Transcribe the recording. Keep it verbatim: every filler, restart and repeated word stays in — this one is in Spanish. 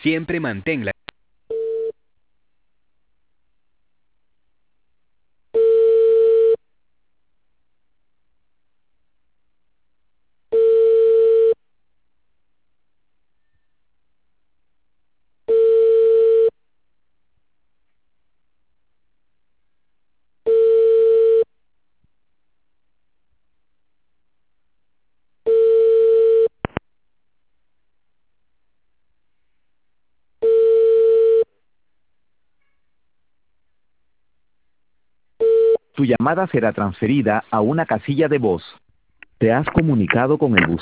Siempre mantén la... Tu llamada será transferida a una casilla de voz. Te has comunicado con el buzón.